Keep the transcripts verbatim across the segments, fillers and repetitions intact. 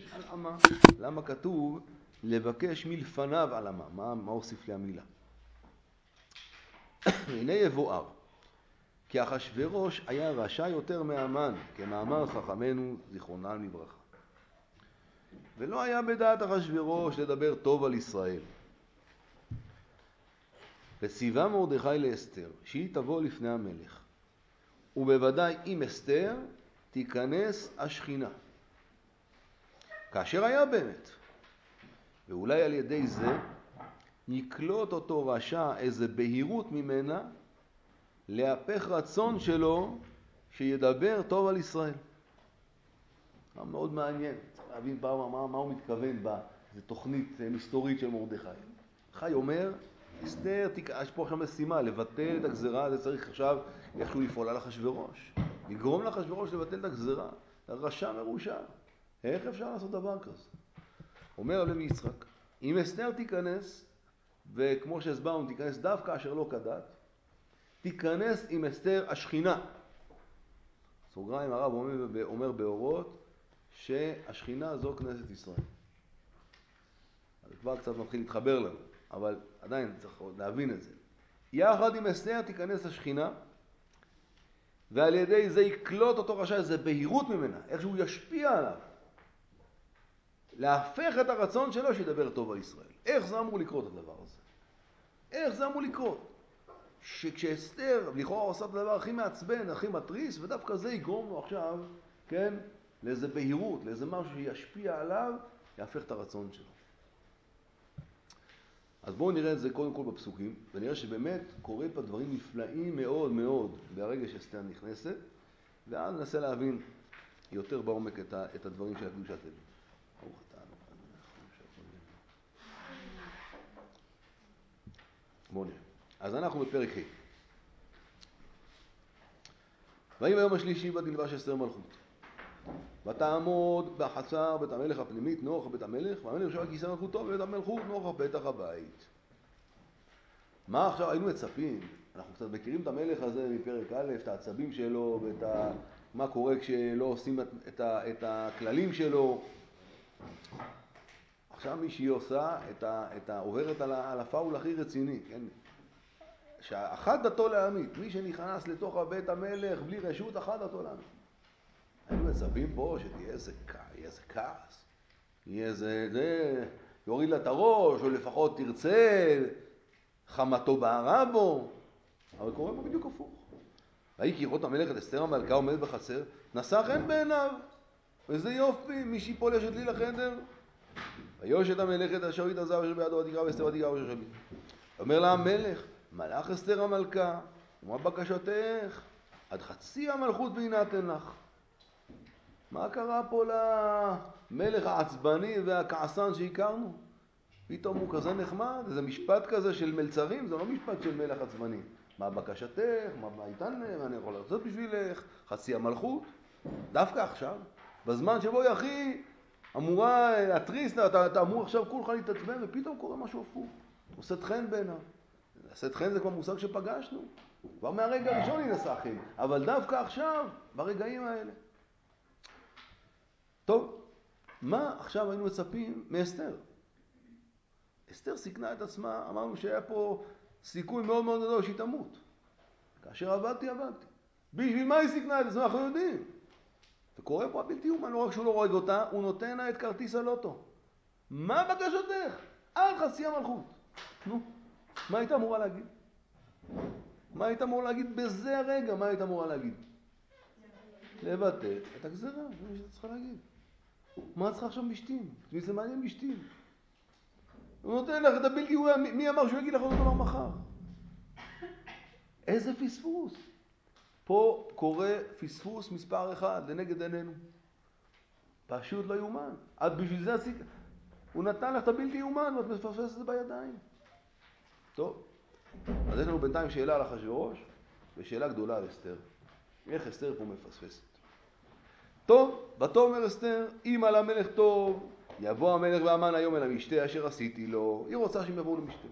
על אמה. למה כתוב לבקש מלפניו על אמה? מה, מה הוסיף לי המילה? הנה יבואר, כי אחשוורוש היה רשע יותר מהמן, כמאמר חכמינו זיכרונם לברכה. ולא היה בדעת אחשוורוש לדבר טוב על ישראל. וציווה מרדכי לאסתר שהיא תבוא לפני המלך, ובוודאי אם אסתר תיכנס השכינה. כאשר היה באמת, ואולי על ידי זה יקלוט אותו רשע איזה בהירות ממנה להפך רצון שלו שידבר טוב על ישראל. מאוד מעניין, צריך להבין פעם מה, מה הוא מתכוון בה, זו תוכנית מסתורית של מרדכי. חי אומר, אסתר, יש פה עכשיו משימה, לבטל את הגזרה, זה צריך עכשיו איכשהו לפעול על אחשוורוש. לגרום לאחשוורוש לבטל את הגזרה, רשע מרושע. איך אפשר לעשות דבר כזה? אומר הלוי יצחק, אם אסתר תיכנס, וכמו שהסברנו תיכנס דווקא אשר לא כדת, תיכנס עם אסתר השכינה. סוגריים הרב אומר, אומר באורות, שהשכינה זו כנסת ישראל. אז כבר קצת מתחיל להתחבר לנו, אבל עדיין צריך להבין את זה. יחד עם אסתר תיכנס השכינה, ועל ידי זה יקלוט אותו רשע, זה בהירות ממנה, איך שהוא ישפיע עליו. להפך את הרצון שלו שידבר טוב על ישראל. איך זה אמור לקרות הדבר הזה? איך זה אמור לקרות? שכשאסתר לכאורה עושה את הדבר הכי מעצבן, הכי מטריס, ודווקא זה יגרום לו עכשיו, כן, לאיזה בהירות, לאיזה משהו שישפיע עליו, יהפך את הרצון שלו. אז בואו נראה את זה קודם כל בפסוקים, ונראה שבאמת קורה פה דברים נפלאים מאוד מאוד ברגע שאסתר נכנסת, ואז ננסה להבין יותר בעומק את, ה, את הדברים של הקדושת לב. ברוך אתה ה'. בואו נראה. אז אנחנו בפרק ה'. ויהי ביום השלישי בתלבש אסתר מלכות. ותעמוד בחצר בית המלך הפנימית נוכח בית המלך, והמלך יושב על כיסא מלכותו בבית המלכות נוכח פתח הבית. מה עכשיו היינו מצפים? אנחנו קצת מכירים את המלך הזה מפרק א', את העצבים שלו ואת ה... מה קורה כשלא עושים את, ה... את הכללים שלו. עכשיו מישהי עושה את ה... את ה... עוברת על, ה... על הפאול הכי רציני, כן? שאחד דתו להעמיד, מי שנכנס לתוך בית המלך בלי רשות, אחד דתו להעמיד. היינו מצפים פה שתהיה איזה, יהיה איזה כעס, יהיה איזה, זה, יוריד לה את הראש, או לפחות תרצה, חמתו בערה בו, אבל קורה פה בדיוק הפוך. ויהי כראות המלך את אסתר המלכה עומדת בחצר, נשא חן בעיניו, וזה יופי, מישהי פולשת לי לחדר. ויושת המלך את אשר התעזב אשר בידו ותקרא ואסתר ותקרא אשר שבי. אומר לה המלך, מלך אסתר המלכה, ומה בקשתך? עד חצי המלכות ויינתן לך. מה קרה פה למלך העצבני והכעסן שהכרנו? פתאום הוא כזה נחמד, איזה משפט כזה של מלצרים, זה לא משפט של מלך עצבני. מה בקשתך? מה בעיתן? מה אני יכול לעשות בשבילך? חצי המלכות? דווקא עכשיו, בזמן שבו היא הכי אמורה להתריס, אתה, אתה אמור עכשיו כולך להתעצבן, ופתאום קורה משהו הפוך. עושה חן בעיניו. עושה חן זה כבר מושג שפגשנו. כבר מהרגע הראשון היא נשא חן, אבל דווקא עכשיו, ברגעים האלה. טוב, מה עכשיו היינו מצפים מאסתר? אסתר סיכנה את עצמה, אמרנו שהיה פה סיכוי מאוד מאוד גדול שהיא תמות. כאשר עבדתי, עבדתי. בשביל מה היא סיכנה את עצמה? אנחנו יודעים. וקורה פה הבלתי אומן, לא רק שהוא לא רואה אותה, הוא נותן לה את כרטיס הלוטו. מה בקשתך? עד חצי המלכות. נו, מה היית אמורה להגיד? מה היית אמורה להגיד בזה הרגע? מה היית אמורה להגיד? לבטל את הגזרה, זה מה שאתה צריכה להגיד. מה צריכה עכשיו משתים? זה מעניין משתים. הוא נותן לך את הבלתי אומן, מי אמר שהוא יגיד לך אותו דבר מחר? איזה פספוס. פה קורה פספוס מספר אחד לנגד עינינו. פשוט לא יאומן. עד בשביל זה עשית. הוא נתן לך את הבלתי יאומן ואת מפספסת את זה בידיים. טוב. אז יש לנו בינתיים שאלה על אחשוורוש ושאלה גדולה על אסתר. איך אסתר פה מפספסת? טוב, בתאמר אסתר, אם על המלך טוב, יבוא המלך והמן היום אל המשתה אשר עשיתי לו. היא רוצה שהם יבואו למשתה.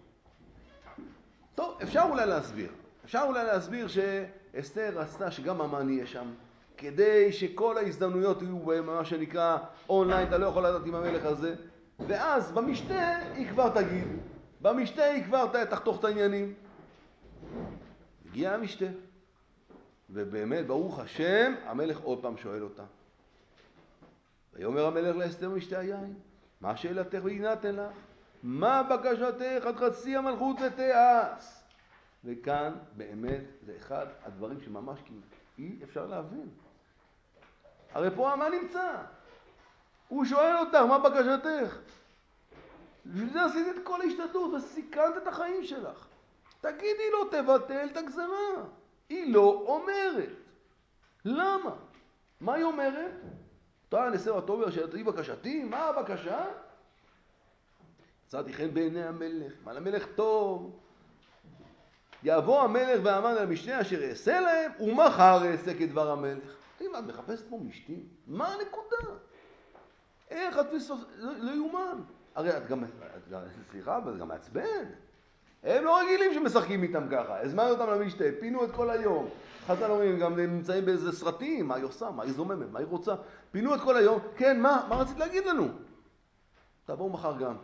טוב, אפשר אולי להסביר. אפשר אולי להסביר שאסתר רצתה שגם המן יהיה שם, כדי שכל ההזדמנויות יהיו במה שנקרא אונליין, אתה לא יכול לדעת עם המלך הזה, ואז במשתה היא כבר תגיד, במשתה היא כבר תחתוך את העניינים. הגיע המשתה, ובאמת ברוך השם המלך עוד פעם שואל אותה. ויאמר המלך לאסתר משתה היין, מה שאלתך ויינתן לך? מה בקשתך עד חצי המלכות ותעש? וכאן באמת זה אחד הדברים שממש אי אפשר להבין. הרי פה מה נמצא? הוא שואל אותך, מה בקשתך? בשביל זה עשית את כל ההשתדלות וסיכנת את החיים שלך. תגידי לו, תבטל את הגזרה. היא לא אומרת. למה? מה היא אומרת? תראה נשא הטובר שאלתי בקשתי, מה הבקשה? מצאתי חן בעיני המלך, מה למלך טוב. יבוא המלך ואמן על המשנה אשר אעשה להם, ומחר אעשה כדבר המלך. תראי, את מחפשת פה משתי? מה הנקודה? איך את בסוף... לא, לא יומן. הרי את גם... את גם סליחה, אבל זה גם מעצבן. הם לא רגילים שמשחקים איתם ככה. הזמנו אותם למשתה, פינו את כל היום. חז"ל אומרים, גם נמצאים באיזה סרטים, מה היא עושה, מה היא זוממת, מה היא רוצה. פינו את כל היום. כן, מה? מה רצית להגיד לנו? תבואו מחר גם.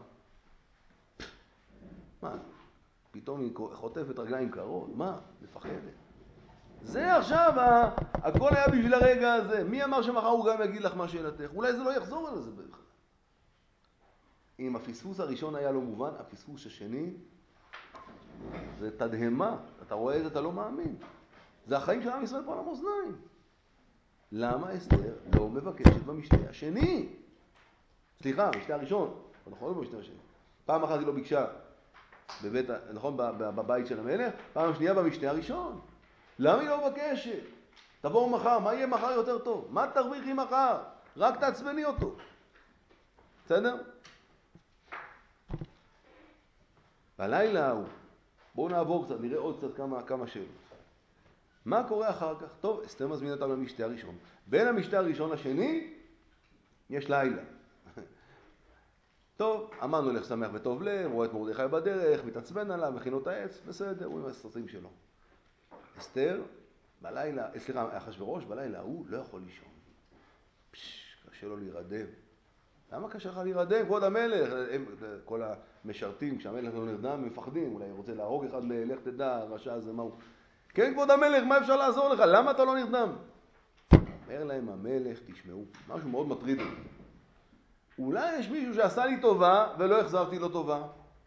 מה? פתאום היא חוטפת רגליים קרות. מה? מפחדת. זה עכשיו, הכל היה בשביל הרגע הזה. מי אמר שמחר הוא גם יגיד לך מה שאלתך? אולי זה לא יחזור על זה בכלל. אם הפספוס הראשון היה לא מובן, הפספוס השני זה תדהמה. אתה רואה את זה, אתה לא מאמין. זה החיים של עם ישראל פה על המאזניים. למה אסתר לא מבקשת במשתה השני? סליחה, במשתה הראשון. נכון, לא במשתה השני. פעם אחת היא לא ביקשה בבית, נכון, בבית של המלך, פעם שנייה במשתה הראשון. למה היא לא מבקשת? תבואו מחר, מה יהיה מחר יותר טוב? מה תרוויחי מחר? רק תעצבני אותו. בסדר? בלילה הוא, בואו נעבור קצת, נראה עוד קצת כמה, כמה שאלות. מה קורה אחר כך? טוב, אסתר מזמין אותם למשתה הראשון. בין המשתה הראשון לשני, יש לילה. טוב, אמרנו לך שמח וטוב לב, רואה את מרדכי בדרך, מתעצבן עליו, מכין לו את העץ, בסדר, הוא עם הסרטים שלו. אסתר, בלילה, סליחה, אחשוורוש, בלילה הוא לא יכול לישון. פש, קשה לו להירדם. למה קשה לך להירדם? כבוד המלך, הם, כל המשרתים, כשהמלך לא נרדם, הם מפחדים, אולי רוצה להרוג אחד, לך תדע, הרשע הזה, מה הוא? כן, כבוד המלך, מה אפשר לעזור לך? למה אתה לא נרדם? אומר להם המלך, תשמעו, משהו מאוד מטריד אותי. אולי יש מישהו שעשה לי טובה ולא החזרתי לו טובה.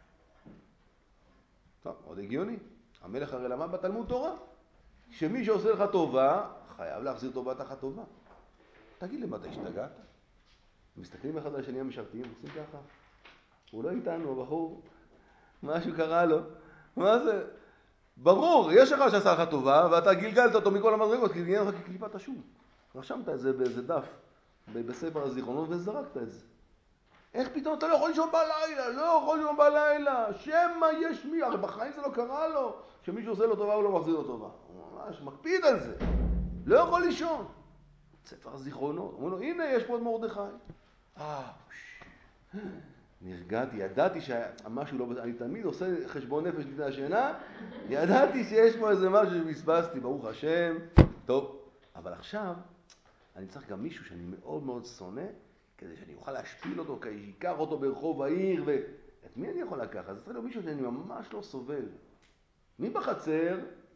טוב, מאוד הגיוני. המלך הרי למד בתלמוד תורה. שמי שעושה לך טובה, חייב להחזיר טובה תחת טובה. תגיד לי, מה אתה השתגעת? מסתכלים אחד על השני המשרתים, עושים ככה. הוא לא איתנו, הבחור. משהו קרה לו. מה זה? ברור, יש אחד שעשה לך טובה, ואתה גלגלת אותו מכל המדרגות, כי גלגלת לך כקליפת השום. רשמת את זה באיזה דף, בספר הזיכרונות, וזרקת את זה. איך פתאום אתה לא יכול לישון בלילה? לא יכול לישון בלילה. שמה יש מי? הרי בחיים זה לא קרה לו. שמישהו עושה לו טובה, הוא לא מחזיר לו טובה. הוא ממש מקפיד על זה. לא יכול לישון. ספר הזיכרונות. אומרים לו, הנה, יש פה את מרדכי. אה, נרגעתי, ידעתי שמשהו לא... אני תמיד עושה חשבון נפש לפני השינה, ידעתי שיש פה איזה משהו שבספסתי, ברוך השם. טוב, אבל עכשיו אני צריך גם מישהו שאני מאוד מאוד שונא, כדי שאני אוכל להשפיל אותו, כדי שיקח אותו ברחוב העיר, ואת מי אני יכול לקחת? זה צריך להיות מישהו שאני ממש לא סובל. מי בחצר?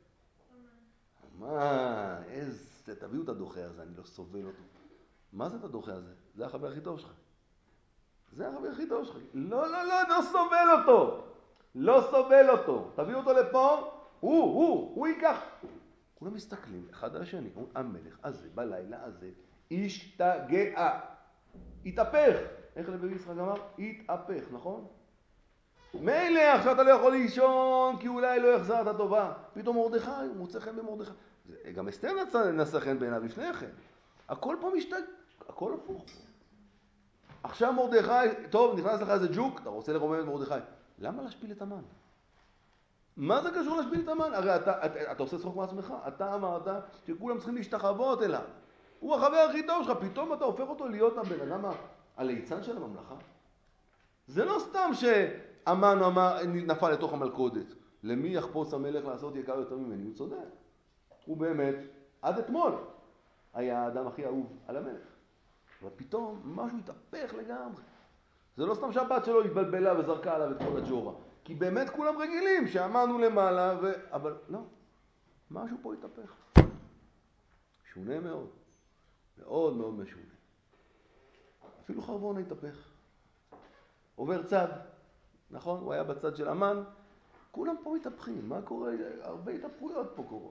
אמן, איזה, תביאו את הדוחה הזה, אני לא סובל אותו. מה זה את הדוחה הזה? זה החבר הכי טוב שלך. זה החבר הכי טוב שלך. לא, לא, לא, לא סובל אותו. לא סובל אותו. תביאו אותו לפה, הוא, הוא, הוא ייקח. כולם מסתכלים אחד על השני. המלך הזה, בלילה הזה, השתגע. התהפך. איך לוי יצחק אמר? התהפך, נכון? מילא עכשיו אתה לא יכול לישון כי אולי לא יחזר את הטובה. פתאום מרדכי, הוא מוצא חן במרדכי. גם אסתר נשא חן בעיניו לפני כן. הכל פה משתגע, הכל הפוך. עכשיו מרדכי, טוב, נכנס לך איזה ג'וק, אתה רוצה לרומם את מרדכי. למה להשפיל את המן? מה זה קשור להשפיל את המן? הרי אתה, אתה, אתה עושה צחוק מעצמך. אתה אמרת שכולם צריכים להשתחוות אליו. הוא החבר הכי טוב שלך, פתאום אתה הופך אותו להיות הבן אדם הליצן של הממלכה. זה לא סתם שאמן אמר, נפל לתוך המלכודת. למי יחפוץ המלך לעשות יקר יותר ממני? הוא צודק. הוא באמת, עד אתמול, היה האדם הכי אהוב על המלך. אבל פתאום משהו התהפך לגמרי. זה לא סתם שהבת שלו התבלבלה וזרקה עליו את כל הג'ורה. כי באמת כולם רגילים שעמדנו למעלה, ו... אבל לא, משהו פה התהפך. שונה מאוד, מאוד מאוד משונה. אפילו חרבונה התהפך. עובר צד, נכון? הוא היה בצד של אמן. כולם פה מתהפכים, מה קורה? הרבה התהפכויות פה קורות.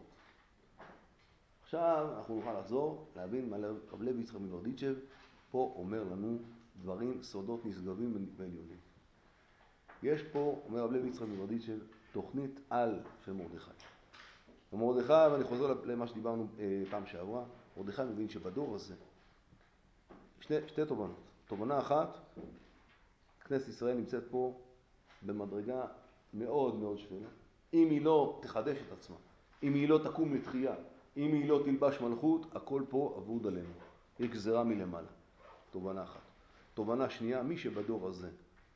עכשיו אנחנו נוכל לחזור, להבין מה רב לוי יצחק מברדיצ'ב פה אומר לנו דברים, סודות נשגבים ועליונים. יש פה, אומר רב לוי יצחק מברדיצ'ב, תוכנית על של מרדכי. ומרדכי, ואני חוזר למה שדיברנו אה, פעם שעברה, מרדכי מבין שבדור הזה, שתי, שתי תובנות. תובנה אחת, כנסת ישראל נמצאת פה במדרגה מאוד מאוד שפלה. אם היא לא תחדש את עצמה, אם היא לא תקום לתחייה, אם היא לא תלבש מלכות, הכל פה אבוד עלינו. היא גזרה מלמעלה. תובנה אחת. תובנה שנייה, מי שבדור הזה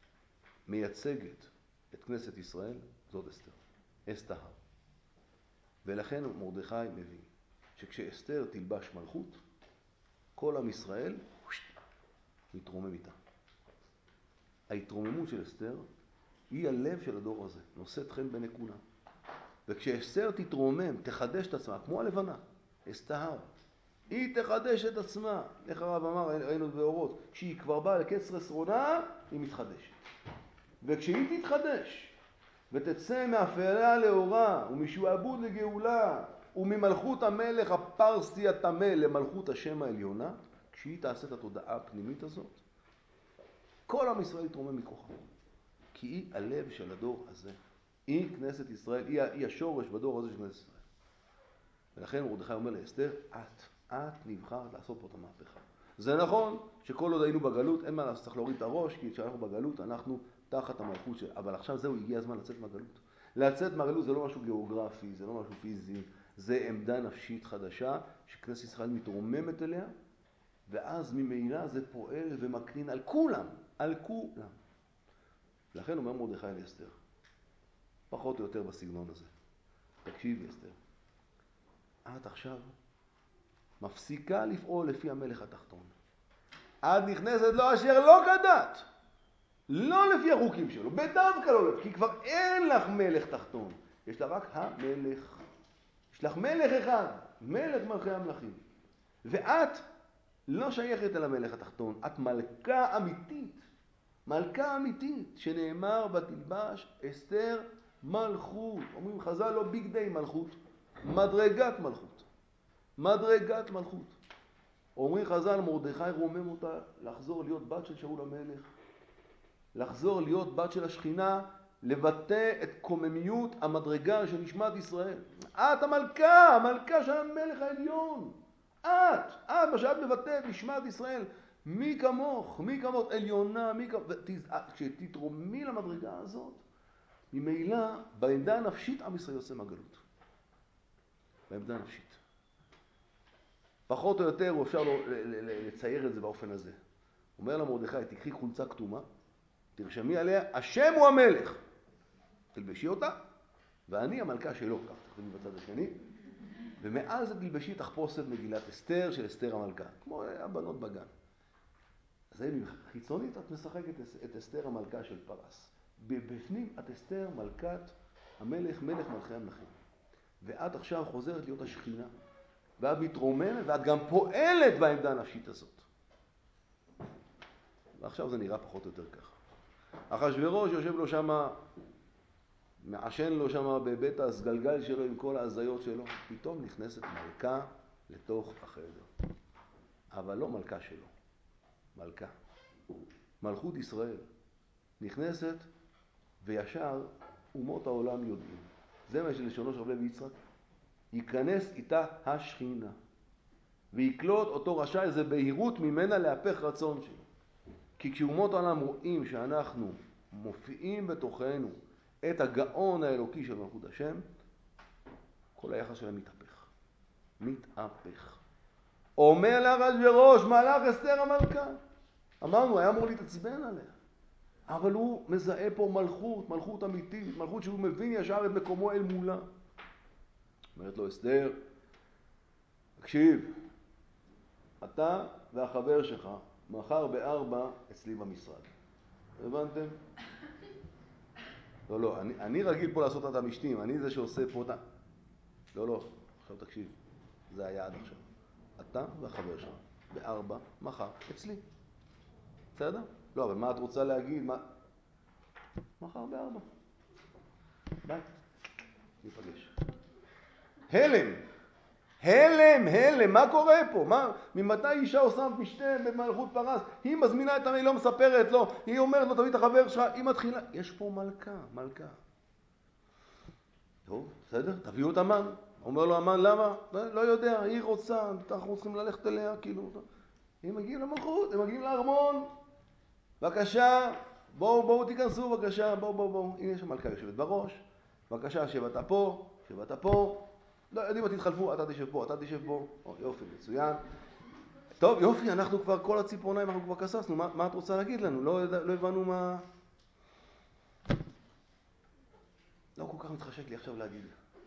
מייצגת את כנסת ישראל, זאת אסתר. אסתר. ולכן מרדכי מבין שכשאסתר תלבש מלכות, כל עם ישראל מתרומם איתה. ההתרוממות של אסתר היא הלב של הדור הזה, נושאת חן בעיני כולם. וכשאסתר תתרומם, תחדש את עצמה, כמו הלבנה, אסתר, היא תחדש את עצמה. איך הרב אמר, ראינו באורות, כשהיא כבר באה לקץ חסרונה, היא מתחדשת. וכשהיא תתחדש, ותצא מאפלה לאורה, ומשועבוד לגאולה, וממלכות המלך הפרסי התמה למלכות השם העליונה, כשהיא תעשה את התודעה הפנימית הזאת, כל עם ישראל יתרומם מכוחה. כי היא הלב של הדור הזה. היא כנסת ישראל, היא, היא השורש בדור הזה של כנסת ישראל. ולכן מרדכי אומר לאסתר, את, את נבחרת לעשות פה את המהפכה. זה נכון שכל עוד היינו בגלות, אין מה לעשות, צריך להוריד את הראש, כי כשאנחנו בגלות אנחנו תחת המלכות של... אבל עכשיו זהו, הגיע הזמן לצאת מהגלות. לצאת מהגלות זה לא משהו גיאוגרפי, זה לא משהו פיזי, זה עמדה נפשית חדשה שכנסת ישראל מתרוממת אליה, ואז ממילא זה פועל ומקרין על כולם, על כולם. לכן אומר מרדכי לאסתר, פחות או יותר בסגנון הזה. תקשיבי אסתר, את עכשיו מפסיקה לפעול לפי המלך התחתון. את נכנסת לו אשר לא כדת, לא לפי החוקים שלו, בדווקא לא לפי, כי כבר אין לך מלך תחתון, יש לה רק המלך. יש לך מלך אחד, מלך מלכי המלכים. ואת לא שייכת אל המלך התחתון, את מלכה אמיתית. מלכה אמיתית, שנאמר בתלבש אסתר מלכות. אומרים חז"ל לא ביג דיי מלכות, מדרגת מלכות. מדרגת מלכות. אומרים חז"ל מרדכי רומם אותה לחזור להיות בת של שאול המלך. לחזור להיות בת של השכינה, לבטא את קוממיות המדרגה של נשמת ישראל. את המלכה, המלכה של המלך העליון. את, את, מה שאת מבטאת נשמת ישראל. מי כמוך, מי כמוך, עליונה, מי כמוך, כשתתרומי למדרגה הזאת, ממילא בעמדה הנפשית עם ישראל יוצא מהגלות. בעמדה הנפשית. פחות או יותר הוא אפשר לצייר את זה באופן הזה. אומר למרדכי, תקחי חולצה כתומה, תרשמי עליה, השם הוא המלך. תלבשי אותה, ואני המלכה שלו, כך תכתבי בצד השני, ומעל זה תלבשי תחפושת מגילת אסתר של אסתר המלכה, כמו הבנות בגן. אז חיצונית את משחקת את אסתר המלכה של פרס. בפנים את אסתר מלכת המלך, מלך מלכי המלכים. ואת עכשיו חוזרת להיות השכינה, ואת מתרוממת, ואת גם פועלת בעמדה הנפשית הזאת. ועכשיו זה נראה פחות או יותר ככה. אחשוורוש יושב לו שם, מעשן לו שם בבית הסגלגל שלו עם כל ההזיות שלו. פתאום נכנסת מלכה לתוך החדר. אבל לא מלכה שלו. מלכה. מלכות ישראל. נכנסת וישר אומות העולם יודעים. זה מה שלשונו של רב לוי יצחק. ייכנס איתה השכינה. ויקלוט אותו רשע איזה בהירות ממנה להפך רצון שלו. כי כשאומות העולם רואים שאנחנו מופיעים בתוכנו את הגאון האלוקי של מלכות השם, כל היחס שלהם מתהפך. מתהפך. אומר לה אחשוורוש, מלך אסתר המלכה. אמרנו, היה אמור להתעצבן עליה. אבל הוא מזהה פה מלכות, מלכות אמיתית, מלכות שהוא מבין ישר את מקומו אל מולה. אומרת לו אסתר, תקשיב, אתה והחבר שלך, מחר בארבע אצלי במשרד. הבנתם? לא, לא, אני, אני רגיל פה לעשות את המשתים, אני זה שעושה פה את ה... לא, לא, עכשיו תקשיב, זה היה עד עכשיו. אתה והחבר שלך, בארבע, מחר, אצלי. בסדר? לא, אבל מה את רוצה להגיד? מה... מחר בארבע. ביי. ניפגש. הלם. הלם, הלם, מה קורה פה? מה, ממתי אישה עושה משתה במלכות פרס? היא מזמינה את המי, לא מספרת לו, היא אומרת לו, תביא את החבר שלך, היא מתחילה. יש פה מלכה, מלכה. טוב, בסדר, תביאו את המן. אומר לו המן, למה? לא, לא יודע, היא רוצה, אנחנו צריכים ללכת אליה, כאילו. הם מגיעים למלכות, הם מגיעים לארמון. בבקשה, בואו, בואו תיכנסו, בבקשה, בואו, בואו, בואו. הנה יש המלכה יושבת בראש. בבקשה, שבאת פה, שבאת פה. לא יודעים מה תתחלפו, אתה תשב פה, אתה תשב פה. או, יופי, מצוין. טוב, יופי, אנחנו כבר, כל הציפורניים, אנחנו כבר כססנו. מה, מה את רוצה להגיד לנו? לא, לא הבנו מה... לא כל כך מתחשק לי עכשיו להגיד.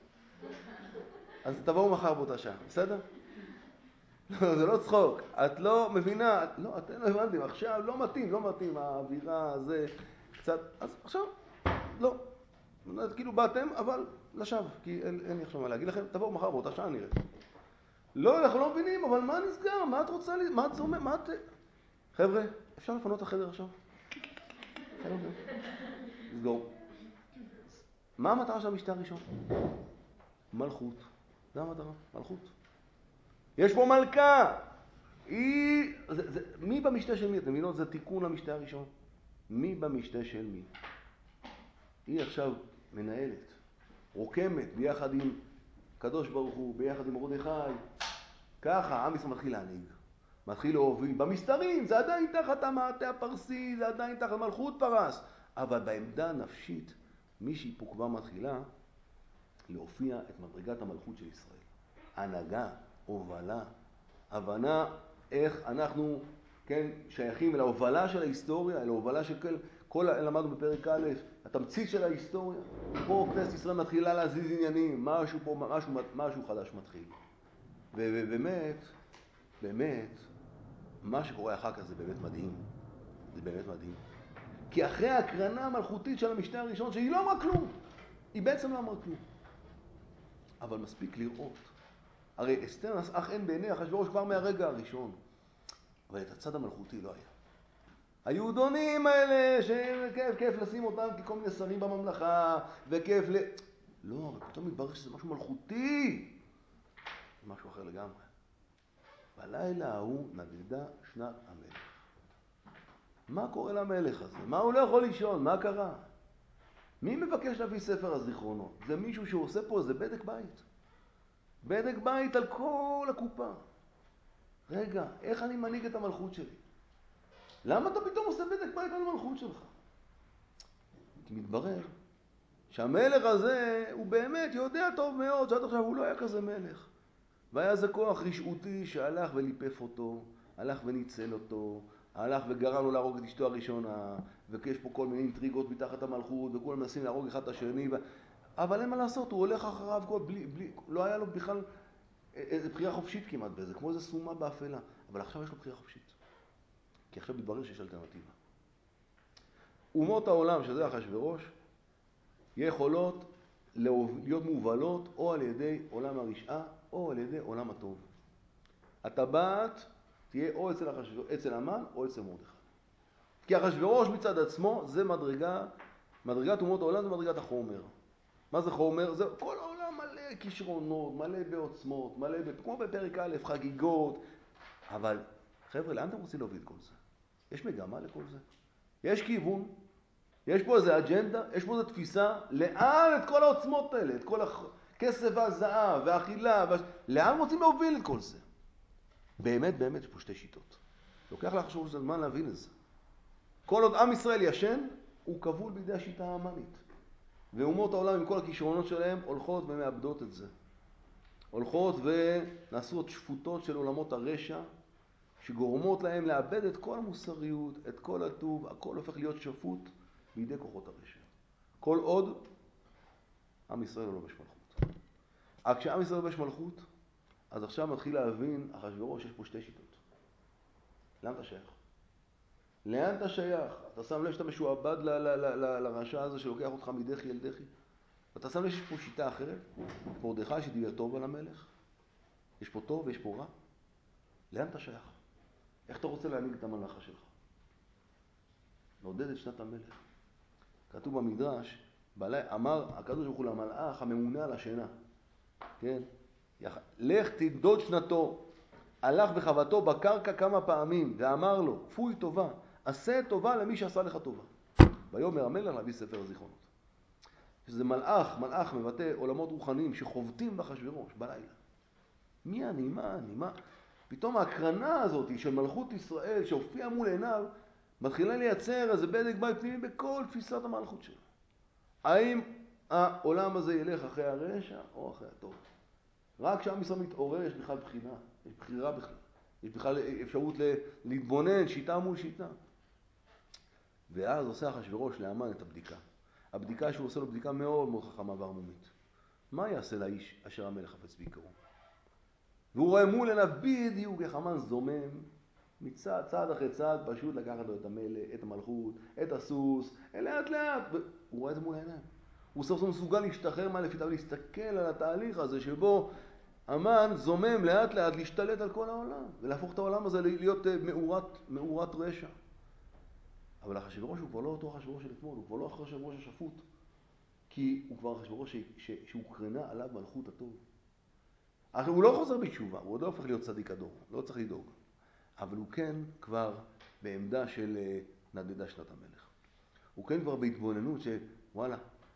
אז תבואו מחר באותה שעה, בסדר? לא, זה לא צחוק. את לא מבינה, לא, אתם לא הבנתם, עכשיו לא מתאים, לא מתאים, האווירה הזה, קצת, אז עכשיו, לא. כאילו באתם, אבל לשווא, כי אין, אין לי עכשיו מה להגיד לכם, תבואו מחר באותה שעה נראה. לא, אנחנו לא מבינים, אבל מה נסגר? מה את רוצה לי? מה את זומם? מה את... חבר'ה, אפשר לפנות את החדר עכשיו? נסגור. מה המטרה של המשתה הראשון? מלכות. זה המטרה, מלכות. יש פה מלכה. היא... זה, זה, מי במשתה של מי? אתם מבינות? זה תיקון למשתה הראשון. מי במשתה של מי? היא עכשיו מנהלת, רוקמת ביחד עם קדוש ברוך הוא, ביחד עם מרדכי. ככה, עם ישראל מתחיל להנהיג. מתחיל להוביל. במסתרים, זה עדיין תחת המעטה הפרסי, זה עדיין תחת מלכות פרס. אבל בעמדה הנפשית, מישהי פה כבר מתחילה להופיע את מדרגת המלכות של ישראל. הנהגה, הובלה, הבנה איך אנחנו, כן, שייכים אל ההובלה של ההיסטוריה, אל ההובלה של כל, כל למדנו בפרק א', התמצית של ההיסטוריה. פה כנסת ישראל מתחילה להזיז עניינים, משהו פה, משהו, משהו חדש מתחיל. ובאמת, באמת, מה שקורה אחר כך זה באמת מדהים. זה באמת מדהים. כי אחרי ההקרנה המלכותית של המשתה הראשון, שהיא לא אמרה כלום, היא בעצם לא אמרה כלום. אבל מספיק לראות. הרי אסתר נשאה חן בעיני אחשוורוש כבר מהרגע הראשון. אבל את הצד המלכותי לא היה. היהודונים האלה, שכיף כיף לשים אותם ככל מיני שרים בממלכה, וכיף ל... לא, אבל פתאום מתברר שזה משהו מלכותי. זה משהו אחר לגמרי. בלילה ההוא נדדה שנת המלך. מה קורה למלך הזה? מה הוא לא יכול לישון? מה קרה? מי מבקש להביא ספר הזיכרונות? זה מישהו שעושה פה איזה בדק בית. בדק בית על כל הקופה. רגע, איך אני מנהיג את המלכות שלי? למה אתה פתאום עושה בדק בית על המלכות שלך? כי מתברר שהמלך הזה הוא באמת יודע טוב מאוד שעד עכשיו הוא לא היה כזה מלך. והיה איזה כוח רשעותי שהלך וליפף אותו, הלך וניצל אותו, הלך וגרם לו להרוג את אשתו הראשונה, ויש פה כל מיני אינטריגות מתחת המלכות, וכולם מנסים להרוג אחד את השני, ו... אבל אין מה לעשות, הוא הולך אחריו, כל... בלי, בלי... לא היה לו בכלל איזה בחירה חופשית כמעט בזה, כמו איזה סומה באפלה, אבל עכשיו יש לו בחירה חופשית. כי עכשיו מתברר שיש אלטרנטיבה. אומות העולם, שזה אחשוורוש, יכולות להיות מובלות או על ידי עולם הרשעה או על ידי עולם הטוב. הטבעת תהיה או אצל, החשבר... אצל המן או אצל מרדכי. כי אחשוורוש מצד עצמו זה מדרגה, מדרגת אומות העולם זה מדרגת החומר. מה זה חומר? זה כל העולם מלא כישרונות, מלא בעוצמות, מלא, כמו בפרק א', חגיגות. אבל חבר'ה, לאן אתם רוצים להוביל את כל זה? יש מגמה לכל זה? יש כיוון? יש פה איזה אג'נדה? יש פה איזה תפיסה? לאן את כל העוצמות האלה? את כל הכסף והזהב והאכילה? וה... לאן רוצים להוביל את כל זה? באמת, באמת, יש פה שתי שיטות. לוקח לך שוב זמן להבין את זה. כל עוד עם ישראל ישן, הוא כבול בידי השיטה האמנית. ואומות העולם עם כל הכישרונות שלהם הולכות ומאבדות את זה. הולכות ונעשות שפוטות של עולמות הרשע, שגורמות להם לאבד את כל המוסריות, את כל הטוב, הכל הופך להיות שפוט בידי כוחות הרשע. כל עוד עם ישראל לא לובש מלכות. אבל כשעם ישראל לובש מלכות, אז עכשיו מתחיל להבין, אחשוורוש, יש פה שתי שיטות. לאן אתה שייך? לאן אתה שייך? אתה שם לב שאתה משועבד ל- ל- ל- ל- לרשע הזה שלוקח אותך מדחי אל דחי? ואתה שם לב שיש פה שיטה אחרת? מרדכי שדיבר טוב על המלך? יש פה טוב ויש פה רע? לאן אתה שייך? איך אתה רוצה להנהיג את הממלכה שלך? נודד את שנת המלך. כתוב במדרש, בעלי, אמר הקדוש ברוך הוא למלאך הממונה על השינה, כן? יח... לך תנדוד שנתו. הלך בחבטו בקרקע כמה פעמים ואמר לו, כפוי טובה, עשה טובה למי שעשה לך טובה. ויאמר המלך להביא ספר הזיכרונות. שזה מלאך, מלאך מבטא עולמות רוחניים שחובטים באחשוורוש בלילה. מי אני, מה אני, מה? פתאום ההקרנה הזאת של מלכות ישראל שהופיעה מול עיניו, מתחילה לייצר איזה בדק בית פנימי בכל תפיסת המלכות שלו. האם העולם הזה ילך אחרי הרשע או אחרי הטוב? רק כשעם ישראל מתעורר יש בכלל בחינה, יש בחירה בכלל. יש בכלל אפשרות להתבונן שיטה מול שיטה. ואז עושה אחשוורוש להמן את הבדיקה. הבדיקה שהוא עושה לו בדיקה מאוד מאוד חכמה וערמומית. מה יעשה לאיש אשר המלך חפץ ביקרו? והוא רואה מול עיניו בדיוק איך המן זומם, מצד, צעד אחרי צעד, פשוט לקחת לו את המלך, את המלכות, את הסוס, לאט לאט. הוא רואה את זה מול העיניים. הוא סוף סוף מסוגל להשתחרר מהלפיתה ולהסתכל על התהליך הזה שבו המן זומם לאט לאט להשתלט על כל העולם, ולהפוך את העולם הזה להיות מאורת, מאורת רשע. אבל אחשוורוש הוא כבר לא אותו אחשוורוש של אתמול, הוא כבר לא אחשוורוש השפוט, כי הוא כבר אחשוורוש שהוקרנה עליו מלכות הטוב. עכשיו הוא לא חוזר בתשובה, הוא עוד לא הופך להיות צדיק אדום, לא צריך לדאוג. אבל הוא כן כבר בעמדה של נדדה שנת המלך. הוא כן כבר בהתבוננות שוואלה,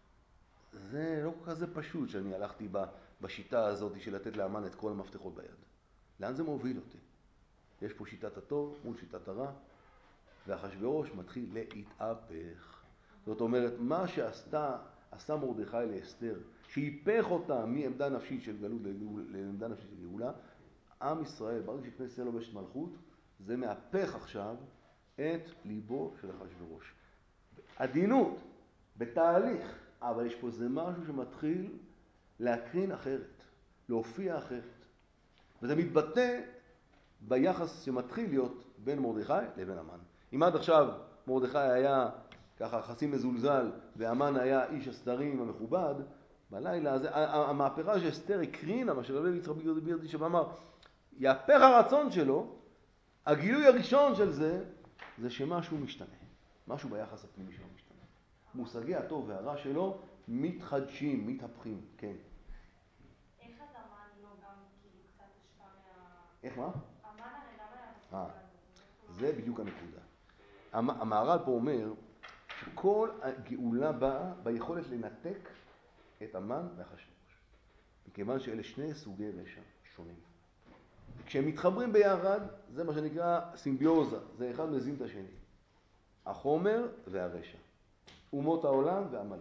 זה לא כזה פשוט שאני הלכתי בשיטה הזאת של לתת לאמן את כל המפתחות ביד. לאן זה מוביל אותי? יש פה שיטת הטוב מול שיטת הרע, ואחשוורוש מתחיל להתהפך. זאת אומרת, מה שעשתה, עשה מרדכי לאסתר, שהיפך אותה מעמדה נפשית של גלות לעמדה נפשית של גאולה, עם ישראל, ברגע שכנסת ישראל לובשת מלכות, זה מהפך עכשיו את ליבו של אחשוורוש. עדינות, בתהליך, אבל יש פה זה משהו שמתחיל להקרין אחרת, להופיע אחרת. וזה מתבטא ביחס שמתחיל להיות בין מרדכי לבין המן. אם עד עכשיו מרדכי היה ככה חסי מזולזל והמן היה איש הסתרים המכובד, בלילה הזה, המהפכה שאסתר הקרינה, מה שלא יצחק בירדי שאמר, יהפך הרצון שלו, הגילוי הראשון של זה, זה שמשהו משתנה. משהו ביחס הפנימי שלו משתנה. מושגי הטוב והרע שלו מתחדשים, מתהפכים, כן. איך אז המן לא גם כאילו קצת השפע מה... איך מה? המן הרי גם היה בסביבה. זה בדיוק הנקודה. המהר"ל פה אומר שכל הגאולה באה ביכולת לנתק את המן ואחשוורוש. מכיוון שאלה שני סוגי רשע שונים. כשהם מתחברים ביחד, זה מה שנקרא סימביוזה, זה אחד מזין את השני. החומר והרשע. אומות העולם והמלך.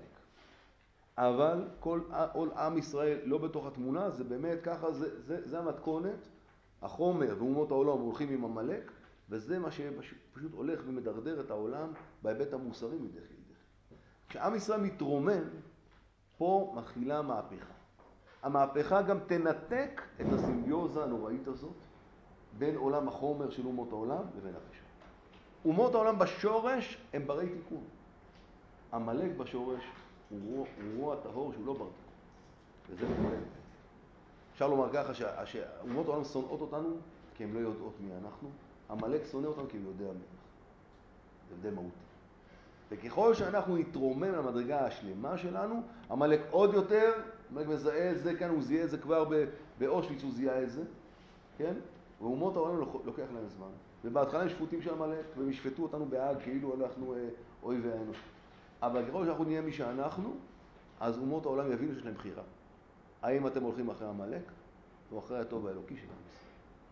אבל כל עם ישראל לא בתוך התמונה, זה באמת ככה, זה, זה, זה המתכונת, החומר ואומות העולם הולכים עם המלך, וזה מה שפשוט הולך ומדרדר את העולם בהיבט המוסרי מדחי לדחי. כשעם ישראל מתרומם, פה מתחילה מהפכה. המהפכה גם תנתק את הסימביוזה הנוראית הזאת, בין עולם החומר של אומות העולם לבין הרשע. אומות העולם בשורש הם ברי תיקון. המלך בשורש הוא רוע, הוא רוע טהור שהוא לא בר תיקון. וזה מתמלך. אפשר לומר ככה שאומות העולם שונאות אותנו כי הן לא יודעות מי אנחנו. המלך שונא אותנו כי הוא יודע מי אנחנו. זה הבדל מהותי. וככל שאנחנו נתרומם למדרגה השלמה שלנו, המלך עוד יותר, המלך מזהה את זה, כאן הוא זיהה את זה כבר באושוויץ, הוא זיהה את זה, כן? ואומות העולם לוקח להם זמן. ובהתחלה הם שפוטים של המלך, והם ישפטו אותנו בהאג כאילו אנחנו אויבי האנוש. אבל ככל שאנחנו נהיה מי שאנחנו, אז אומות העולם יבינו שיש להם בחירה. האם אתם הולכים אחרי המלך, או אחרי הטוב האלוקי של עם ישראל?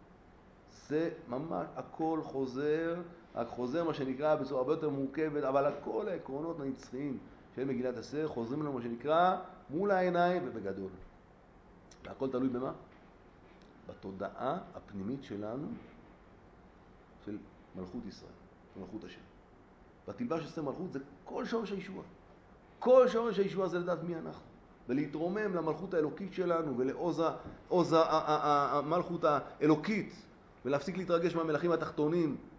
זה ממש, הכל חוזר, רק חוזר מה שנקרא בצורה הרבה יותר מורכבת, אבל כל העקרונות הנצחיים של מגילת אסתר חוזרים לנו מה שנקרא מול העיניים ובגדול. והכל תלוי במה? בתודעה הפנימית שלנו, של מלכות ישראל, מלכות השם. בתלבש אסתר מלכות זה כל שורש הישועה. כל שורש הישועה זה לדעת מי אנחנו. ולהתרומם למלכות האלוקית שלנו ולעוז המלכות האלוקית, ולהפסיק להתרגש מהמלכים התחתונים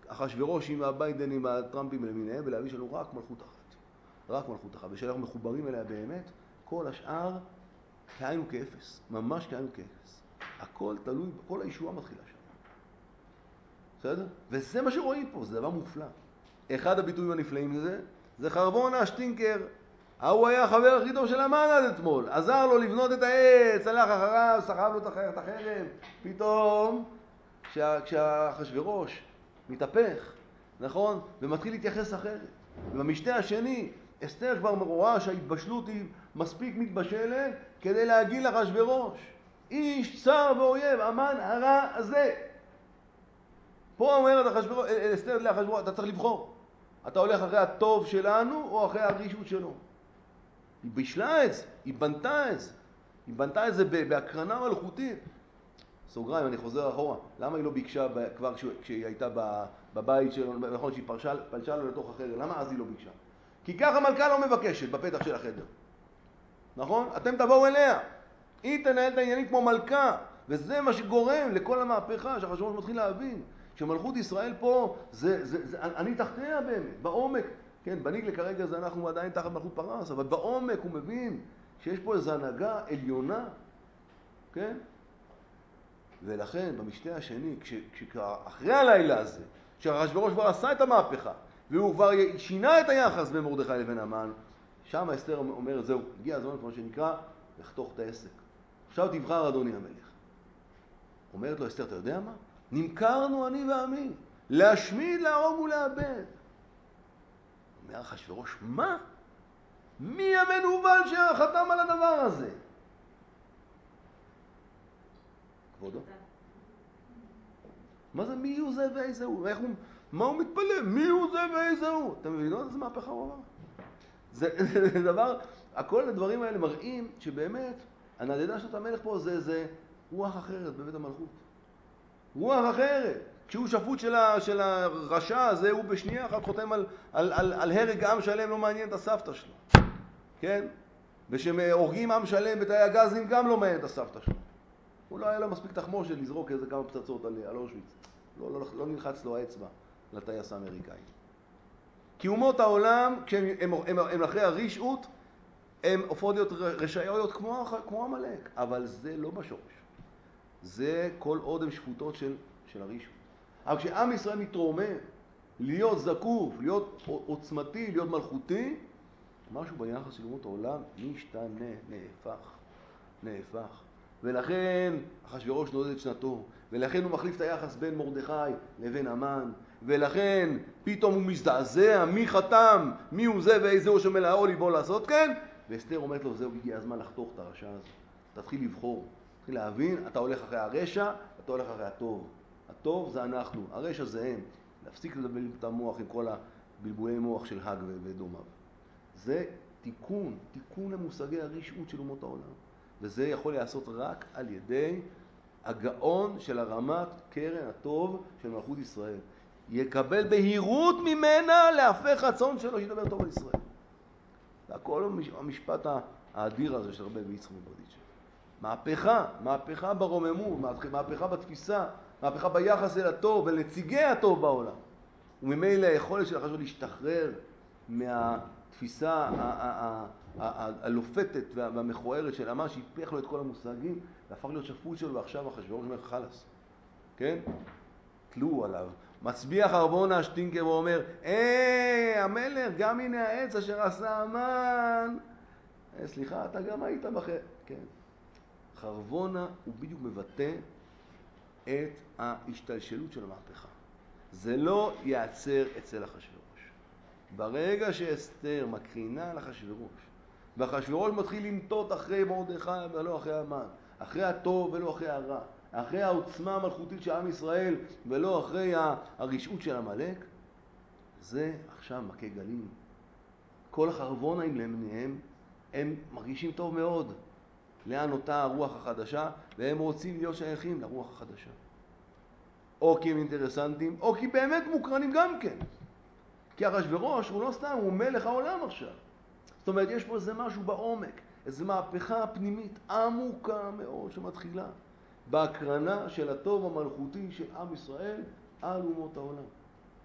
אחשוורוש עם הביידן, עם הטראמפים למיניהם, ולהביא שלנו רק מלכות אחת. רק מלכות אחת. ושאנחנו מחוברים אליה באמת, כל השאר כאינו כאפס. ממש כאינו כאפס. הכל תלוי, כל הישועה מתחילה שם. בסדר? וזה מה שרואים פה, זה דבר מופלא. אחד הביטויים הנפלאים לזה, זה חרבונה השטינקר. הוא היה החבר הכי טוב של המן עד אתמול. עזר לו לבנות את העץ, הלך אחריו, סחב לו את החרב. פתאום, כשה, כשהאחשוורוש מתהפך, נכון? ומתחיל להתייחס אחרת. ובמשתה השני, אסתר כבר רואה שההתבשלות היא מספיק מתבשלת כדי להגיד לאחשוורוש, איש צר ואויב, המן הרע הזה. פה אומרת אסתר לאחשוורוש, אתה צריך לבחור. אתה הולך אחרי הטוב שלנו או אחרי הרשעות שלו. היא בישלה את זה, היא בנתה את זה. היא בנתה את זה בהקרנה מלכותית. סוגריים, אני חוזר אחורה. למה היא לא ביקשה כבר כשהיא הייתה בבית שלו, נכון שהיא פלשה, פלשה לו לתוך החדר? למה אז היא לא ביקשה? כי ככה מלכה לא מבקשת בפתח של החדר. נכון? אתם תבואו אליה. היא תנהל את העניינים כמו מלכה. וזה מה שגורם לכל המהפכה שאחשוורוש מתחיל להבין. שמלכות ישראל פה, זה, זה, זה, אני תחתיה באמת, בעומק. כן, בניגלה כרגע זה אנחנו עדיין תחת מלכות פרס, אבל בעומק הוא מבין שיש פה איזו הנהגה עליונה. כן? ולכן במשתה השני, כש, כשאחרי הלילה הזה, כשאחשוורוש כבר עשה את המהפכה, והוא כבר שינה את היחס בין מרדכי לבין המן, שם אסתר אומרת, זהו, הגיע הזמן כמו שנקרא, לחתוך את העסק. עכשיו תבחר אדוני המלך. אומרת לו אסתר, אתה יודע מה? נמכרנו אני ועמי, להשמיד, להרוג ולאבד. אומר אחשוורוש, מה? מי המנוול שחתם על הדבר הזה? כבודו? מה זה מי הוא זה ואיזה הוא? איך הוא, מה הוא מתפלא? מי הוא זה ואיזה הוא? אתם מבינות איזה מהפכה הוא אמר? זה, זה דבר, הכל הדברים האלה מראים שבאמת הנדדה של המלך פה זה, זה רוח אחרת בבית המלכות. רוח אחרת. כשהוא שפוט של, ה, של הרשע הזה, הוא בשנייה אחת חותם על, על, על, על הרג עם שלם, לא מעניין את הסבתא שלו. כן? ושמהורגים עם שלם בתאי הגזים גם לא מעניין את הסבתא שלו. הוא לא היה לו מספיק תחמושת לזרוק איזה כמה פצצות על, על אושוויץ. לא, לא, לא נלחץ לו האצבע לטייס האמריקאי. כי אומות העולם, כשהם הם, הם, הם אחרי הרשעות, הם הופכות להיות רשעיות כמו, כמו המלך. אבל זה לא בשורש. זה כל עוד הם שפוטות של, של הרשעות. אבל כשעם ישראל מתרומם, להיות זקוף, להיות עוצמתי, להיות מלכותי, משהו ביחס של אומות העולם משתנה, נהפך, נהפך. ולכן אחשוורוש נודד את שנתו, ולכן הוא מחליף את היחס בין מרדכי לבין המן, ולכן פתאום הוא מזדעזע, מי חתם, מי הוא זה ואיזה הוא שמלאו ליבו לעשות כן, ואסתר אומרת לו, זהו, הגיע הזמן לחתוך את הרשע הזה, תתחיל לבחור, תתחיל להבין, אתה הולך אחרי הרשע, אתה הולך אחרי הטוב, הטוב זה אנחנו, הרשע זה הם, להפסיק לדבר את המוח עם כל הבלבולי מוח של הג ודומיו. זה תיקון, תיקון למושגי הרשעות של אומות העולם. וזה יכול לעשות רק על ידי הגאון של הרמת קרן הטוב של מלכות ישראל. יקבל בהירות ממנה להפך רצון שלו שידבר טוב על ישראל. זה הכל המשפט האדיר הזה של רבי ויצחק מברדיצ'ב. מהפכה, מהפכה ברוממות, מהפכה בתפיסה, מהפכה ביחס אל הטוב ולנציגי הטוב בעולם. וממילא היכולת של אחשוורוש להשתחרר מהתפיסה הלופתת והמכוערת של המן שהפך לו את כל המושגים והפך להיות שפוט שלו, ועכשיו אחשוורוש אומר חלאס, כן? תלו עליו. מצביע חרבונה השטינקר ואומר, אה, המלך, גם הנה העץ אשר עשה המן. אה, סליחה, אתה גם היית בחר. כן. חרבונה הוא בדיוק מבטא את ההשתלשלות של המהפכה. זה לא יעצר אצל אחשוורוש. ברגע שאסתר מקרינה על אחשוורוש, ואחשוורוש מתחיל למטות אחרי מרדכי ולא אחרי המן, אחרי הטוב ולא אחרי הרע, אחרי העוצמה המלכותית של עם ישראל ולא אחרי הרשעות של המלך, זה עכשיו מכה גלים. כל החרבונאים למיניהם, הם מרגישים טוב מאוד לאן אותה הרוח החדשה, והם רוצים להיות שייכים לרוח החדשה. או כי הם אינטרסנטים, או כי באמת מוקרנים גם כן. כי אחשוורוש הוא לא סתם, הוא מלך העולם עכשיו. זאת אומרת, יש פה איזה משהו בעומק, איזו מהפכה פנימית עמוקה מאוד שמתחילה בהקרנה של הטוב המלכותי של עם ישראל על אומות העולם.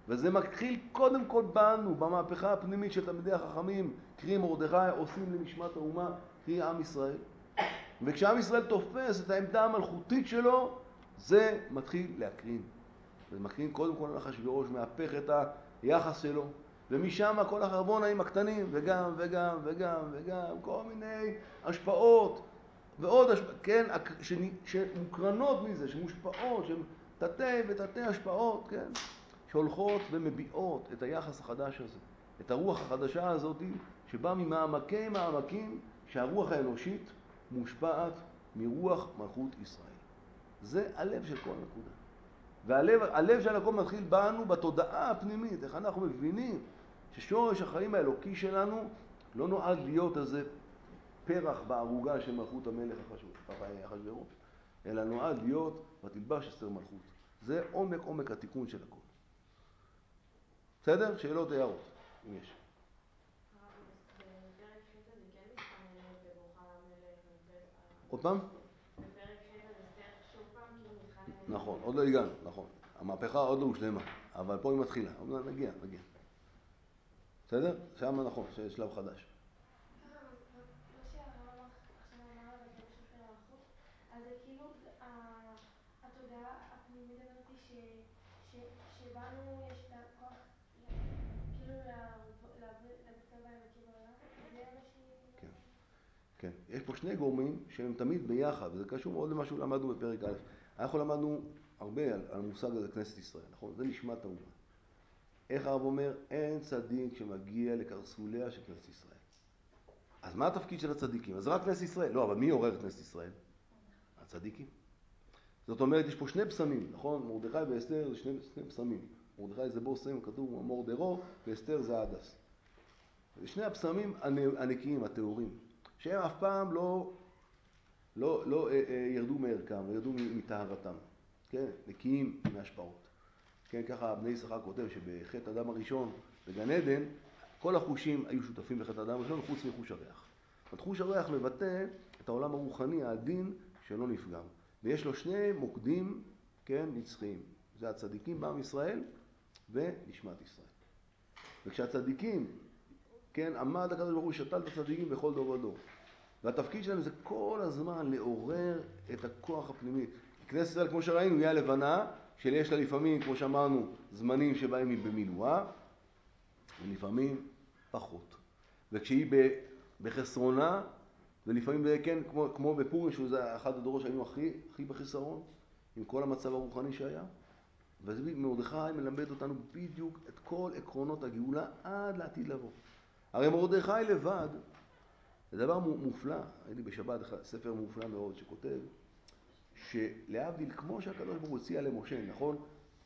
וזה מתחיל קודם כל בנו, במהפכה הפנימית של תלמידי החכמים, קרי מרדכי, עושים לנשמת האומה, קרי עם ישראל. וכשעם ישראל תופס את העמדה המלכותית שלו, זה מתחיל להקרין. זה מקרין קודם כל על אחשוורוש, מהפך את היחס שלו. ומשם כל החרבונאים הקטנים, וגם וגם וגם וגם, כל מיני השפעות, ועוד השפעות, כן, שמוקרנות מזה, שמושפעות, שהן תתי ותתי השפעות, כן, שהולכות ומביעות את היחס החדש הזה, את הרוח החדשה הזאת, שבאה ממעמקי מעמקים, שהרוח האנושית מושפעת מרוח מלכות ישראל. זה הלב של כל נקודה. והלב הלב של הכל מתחיל בנו בתודעה הפנימית, איך אנחנו מבינים ששורש החיים האלוקי שלנו לא נועד להיות איזה פרח בערוגה של מלכות המלך אחשוורוש, אלא נועד להיות בתלבש אסתר מלכות. זה עומק עומק התיקון של הכל. בסדר? שאלות הערות, אם יש. בפרק ח' זה כן מתחננת בברוכה למלך. עוד פעם? בפרק ח' זה שוב פעם כאילו מתחננת. נכון, עוד לא הגענו, נכון. המהפכה עוד לא הושלמה, אבל פה היא מתחילה. נגיע, נגיע. בסדר? שם נכון, שיש שלב חדש. מה שהרב עכשיו אמר על התלבש אסתר מלכות, אז זה כאילו התודעה הפנימית הזאת שבנו יש את הכוח כאילו לבטל האלוקי בעולם, זה מה שהיא... כן, כן. יש פה שני גורמים שהם תמיד ביחד, וזה קשור מאוד למה שלמדנו בפרק א'. אנחנו למדנו הרבה על, על המושג הזה כנסת ישראל, נכון? זה נשמת האומה. איך הרב אומר? אין צדיק שמגיע לקרסוליה של כנסת ישראל. אז מה התפקיד של הצדיקים? אז רק כנסת ישראל. לא, אבל מי עורר כנסת ישראל? הצדיקים. זאת אומרת, יש פה שני פסמים, נכון? מרדכי ואסתר זה שני, שני פסמים. מרדכי זה בושם, כתוב מור דרו, ואסתר זה הדס. זה שני הפסמים הנקיים, התיאורים, שהם אף פעם לא, לא, לא אה, אה, ירדו מערכם, ירדו מטהרתם. כן? נקיים מהשפעות. כן, ככה בני יששכר כותב שבחטא אדם הראשון, בגן עדן, כל החושים היו שותפים בחטא אדם הראשון חוץ מחוש הריח. חוש הריח מבטא את העולם הרוחני העדין שלא נפגם. ויש לו שני מוקדים, כן, נצחיים. זה הצדיקים בעם ישראל ונשמת ישראל. וכשהצדיקים, כן, עמד הקדוש ברוך הוא שתל את הצדיקים בכל דור ודור. והתפקיד שלהם זה כל הזמן לעורר את הכוח הפנימי. כנסת ישראל, כמו שראינו, היא הלבנה, שיש לה לפעמים, כמו שאמרנו, זמנים שבהם היא במילואה, ולפעמים פחות. וכשהיא בחסרונה, ולפעמים, כן, כמו, כמו בפורים, שזה אחד הדורות שהיינו הכי, הכי בחסרון, עם כל המצב הרוחני שהיה. ומרדכי מלמד אותנו בדיוק את כל עקרונות הגאולה עד לעתיד לבוא. הרי מרדכי לבד, זה דבר מופלא, הייתי בשבת ספר מופלא מאוד שכותב, שלהבדיל כמו שהקדוש ברוך הוא הציע למשה, נכון?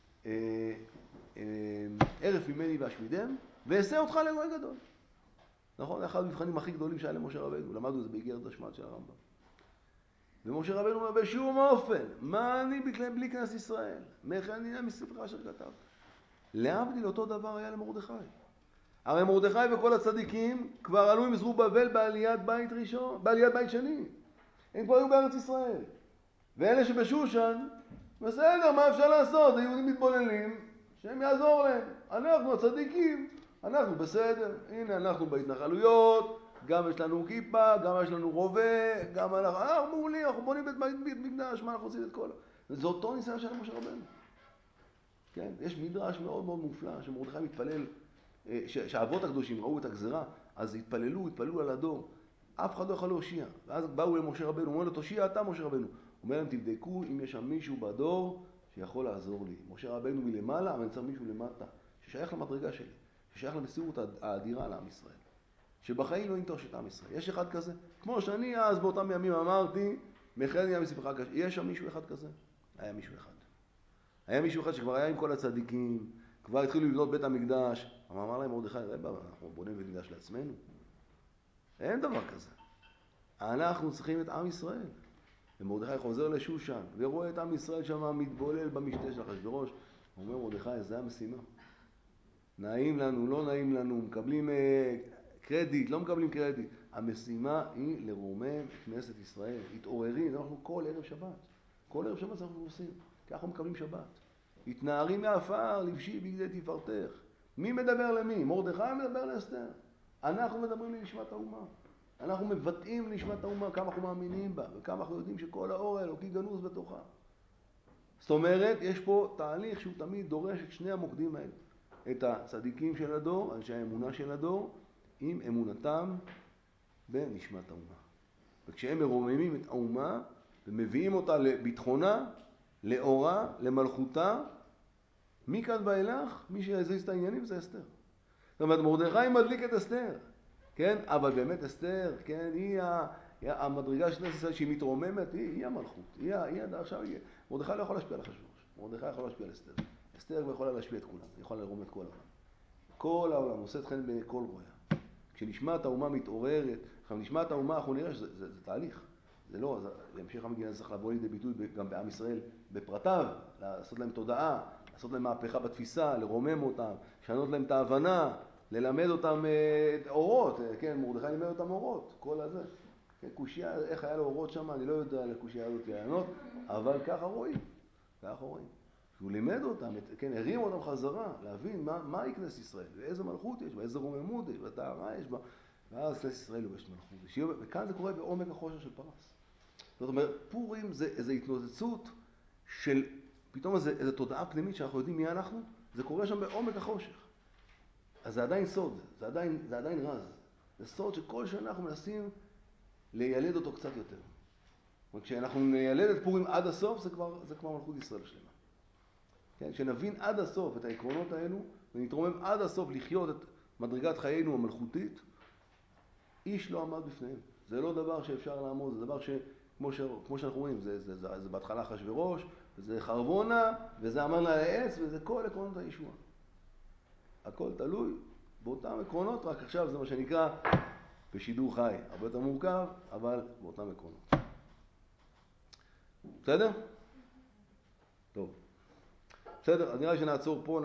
ערף ממני ואשמידם, ואעשה אותך לגוי גדול. נכון? אחד המבחנים הכי גדולים שהיה למשה רבנו, למדנו את זה באיגרת השמד של הרמב"ם. ומשה רבנו אומר בשום אופן, מה אני בלי כנסת ישראל? מאיך אני נהיה מספרך אשר כתב? להבדיל אותו דבר היה למרדכי. הרי מרדכי וכל הצדיקים כבר עלו עם זרובבל בעליית בית ראשון, בעליית בית שני. הם כבר היו בארץ ישראל. ואלה שבשושן, בסדר, מה אפשר לעשות? היהודים מתבוללים, שהם יעזור להם. אנחנו הצדיקים, אנחנו בסדר. הנה, אנחנו בהתנחלויות, גם יש לנו כיפה, גם יש לנו רובה, גם אנחנו, אנחנו מעולים, אנחנו בונים בית מקדש, מה אנחנו עושים את כל... זה אותו ניסיון של משה רבנו. כן? יש מדרש מאוד מאוד מופלא, שמרדכי מתפלל, שהאבות הקדושים ראו את הגזרה, אז התפללו, התפללו על הדור. אף אחד לא יכול להושיע. ואז באו למשה רבנו, אומר לו, תושיע אתה משה רבנו. אומר להם, תבדקו אם יש שם מישהו בדור שיכול לעזור לי. משה רבנו מלמעלה, אבל צריך מישהו למטה, ששייך למדרגה שלי, ששייך למסירות האדירה לעם ישראל. שבחיים לא ינטוש את עם ישראל. יש אחד כזה? כמו שאני אז באותם ימים אמרתי, מחל נהיה מספרך קשה. יש שם מישהו אחד כזה? היה מישהו אחד. היה מישהו אחד שכבר היה עם כל הצדיקים, כבר התחילו לבנות בית המקדש. אבל אמר להם מרדכי, רבא, אנחנו בונים בית מקדש לעצמנו. אין דבר כזה. אנחנו צריכים את עם ישראל. ומרדכי חוזר לשושן, ורואה את עם ישראל שם מתבולל במשתה של אחשוורוש. הוא אומר, מרדכי, זה המשימה. נעים לנו, לא נעים לנו, מקבלים אה, קרדיט, לא מקבלים קרדיט. המשימה היא לרומם את כנסת ישראל. התעוררי, אנחנו כל ערב שבת. כל ערב שבת אנחנו עושים, כי אנחנו מקבלים שבת. התנערי מעפר, לבשי בגדי תפארתך. מי מדבר למי? מרדכי מדבר לאסתר. אנחנו מדברים לנשמת האומה. אנחנו מבטאים לנשמת האומה כמה אנחנו מאמינים בה, וכמה אנחנו יודעים שכל האור האלוקי גנוז בתוכה. זאת אומרת, יש פה תהליך שהוא תמיד דורש את שני המוקדים האלה. את הצדיקים של הדור, אנשי האמונה של הדור, עם אמונתם בנשמת האומה. וכשהם מרוממים את האומה ומביאים אותה לביטחונה, לאורה, למלכותה, מכאן ואילך, מי שיזיז את העניינים זה אסתר. זאת אומרת, מרדכי מדליק את אסתר, כן? אבל באמת אסתר, כן? היא, ה, היא המדרגה של אסתר שהיא מתרוממת, היא, היא המלכות. היא, היא, עכשיו, היא, מרדכי לא יכול להשפיע על אחשוורוש. מרדכי יכול להשפיע על אסתר. אסתר יכולה להשפיע את כולם, היא יכולה לרום את כל העולם. כל העולם עושה אתכם בכל רויה. כשנשמת האומה מתעוררת, עכשיו נשמת האומה, אנחנו נראה שזה זה, זה תהליך. זה לא, זה, בהמשך המגילה צריך לבוא לידי ביטוי גם בעם ישראל בפרטיו, לעשות להם תודעה, לעשות להם מהפכה בתפיסה, לרומם אותם, לשנות להם את ההבנה, ללמד אותם את אורות, כן, מרדכי לימד אותם אורות, כל הזה. כן, קושיה, איך היה לו אורות שם, אני לא יודע לקושיה הזאת לענות, אבל ככה רואים, ככה רואים. הוא לימד אותם, כן, הרים אותם חזרה, להבין מה, מה היא כנסת ישראל, ואיזה מלכות יש בה, איזה רוממות יש בה, טהרה יש בה, ואז כנסת ישראל הוא יש מלכות. וכאן זה קורה בעומק החושר של פרס. זאת אומרת, פורים זה איזו התנוצצות של, פתאום איזו, איזו תודעה פנימית שאנחנו יודעים מי אנחנו, זה קורה שם בעומק החושך. אז זה עדיין סוד, זה עדיין, זה עדיין רז. זה סוד שכל שנה אנחנו מנסים לילד אותו קצת יותר. וכשאנחנו נילד את פורים עד הסוף, זה כבר, זה כבר מלכות ישראל שלמה. כן? שנבין עד הסוף את העקרונות האלו, ונתרומם עד הסוף לחיות את מדרגת חיינו המלכותית, איש לא עמד בפניהם. זה לא דבר שאפשר לעמוד, זה דבר שכמו ש... כמו שאנחנו רואים, זה, זה, זה, זה בהתחלה אחשוורוש, וזה חרבונה, וזה המן על העץ, וזה כל עקרונות הישועה. הכל תלוי באותם עקרונות, רק עכשיו זה מה שנקרא בשידור חי. הרבה יותר מורכב, אבל באותם עקרונות. בסדר? טוב. בסדר, אז נראה לי שנעצור פה.